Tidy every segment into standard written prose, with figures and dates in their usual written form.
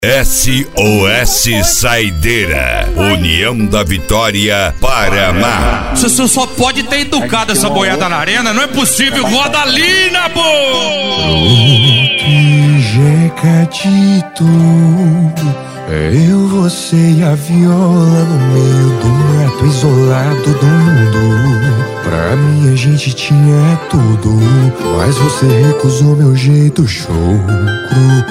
SOS Saideira, União da Vitória, Paraná. Você só pode ter educado essa boiada na arena, não é possível. Rodalina, pô! Jecatito, eu, você e a viola no meio do mato, isolado do mundo. Pra mim a gente tinha tudo, mas você recusou meu jeito chucro.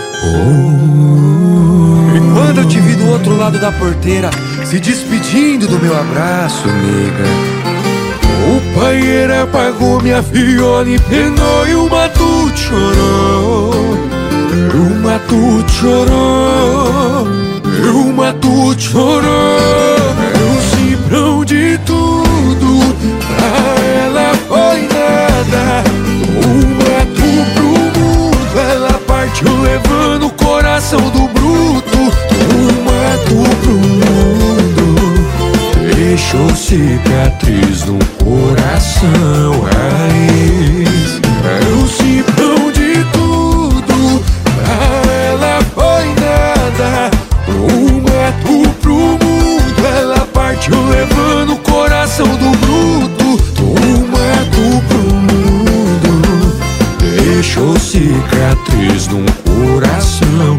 E quando eu te vi do outro lado da porteira, se despedindo do meu abraço, nega, o paieiro apagou minha viola e penou e o matuto chorou. O matuto chorou, o matuto chorou. Eu cifrão de tudo, pra ela foi nada. Uma tu pro mundo, ela partiu levando o coração do bruto. Uma tu pro mundo, deixou cicatriz no coração raiz. Eu cifrão de tudo, pra ela foi nada. Uma tu pro mundo, ela partiu levando o coração do bruto. Uma tu pro mundo, deixou cicatriz no coração.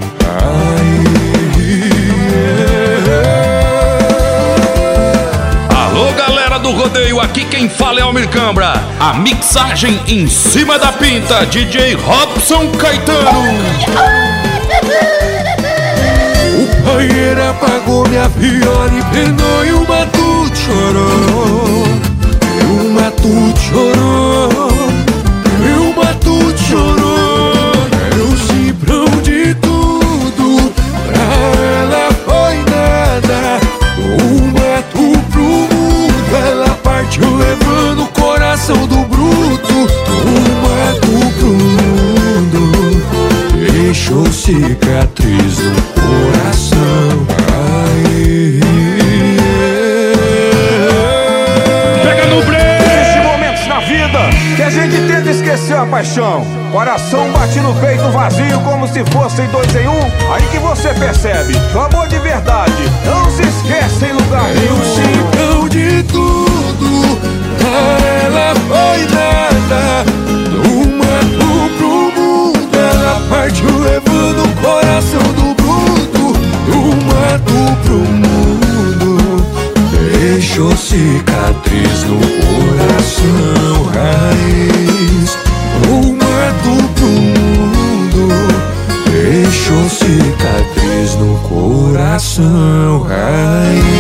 Alô, galera do rodeio, aqui quem fala é Almir Cambra. A mixagem em cima da pinta, DJ Robson Caetano. O paieiro apagou minha viola e penou e o matuto chorou. E o matuto chorou, e o matuto chorou. Eu cifrão de tudo, pra ela foi nada. Uma tu pro mundo, ela partiu levando o coração do bruto. Uma tu pro mundo, deixou cicatriz no coração. Pega no break! Existem momentos na vida que a gente tenta esquecer a paixão. Coração bate no peito vazio como se fossem 2 em 1. Aí que você percebe que o amor de verdade não se esquece em lugar nenhum. Eu cifrão de tudo, pra ela foi nada. Uma tu pro mundo, ela partiu levando o coração do bruto. Uma tu pro mundo, deixou cicatriz no coração raiz. Uma tu pro mundo, deixou cicatriz no coração raiz.